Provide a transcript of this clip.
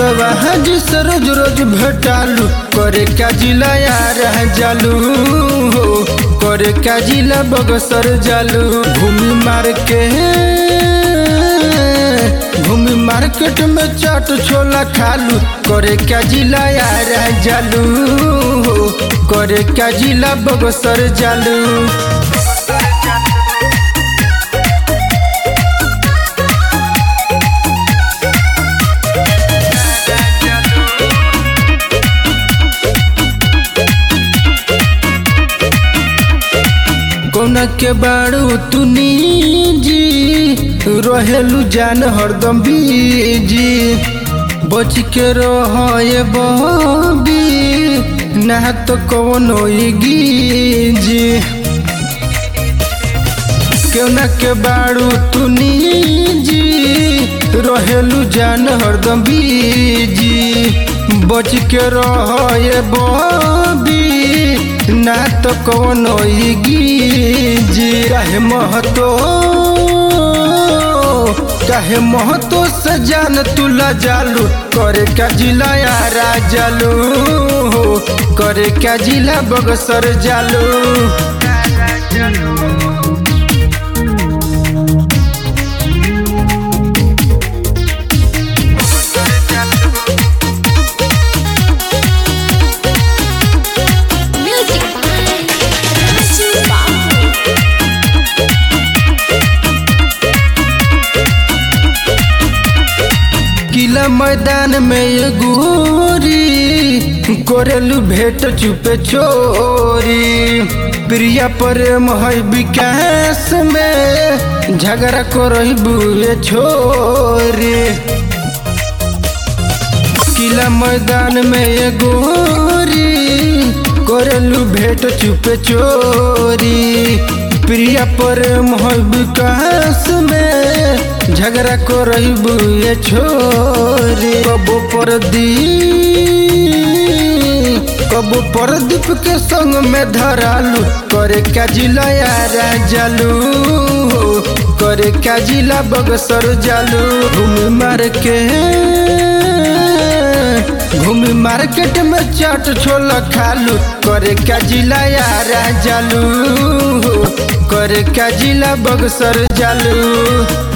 कुशवाहा जी से रोज रोज भेटालू करे का जिला यार जालू हो करे का जिला बगसर जालू घूमी मार्केट में चाट छोला खालू करे का जिला यार जालू हो करे का जिला बगसर जालू। कौना के बाड़ू तू जी रहेलू जान हरदम बीजी बच के रहे बबी ना तो कौन गीजी कौना के बाड़ू तू जी रहेलू जान हरदम बीजी बच के रहे बबी ना तो कौन गीजी काहे महतो से जान तुला जालू करे का जिला यारा जालू हो करे का जिला बगसर जालू। किला मैदान में ये गोरी कोरेलू भेट चुपे चोरी प्रिया प्रेम है विकास में झगड़ा करही बुए छोरी किला मैदान में ये गोरी कोरेलू भेट चुपे चोरी प्रिया प्रेम है विकास में झगड़ा को रही बुए छोरी कबो परदीप के संग में धरालू करे का जिला यारा जालू हो करे का जिला बगसर जालू घूमी मार्केट में चाट छोला खालू करे का जिला यारा जालू हो करे का जिला बगसर जालू।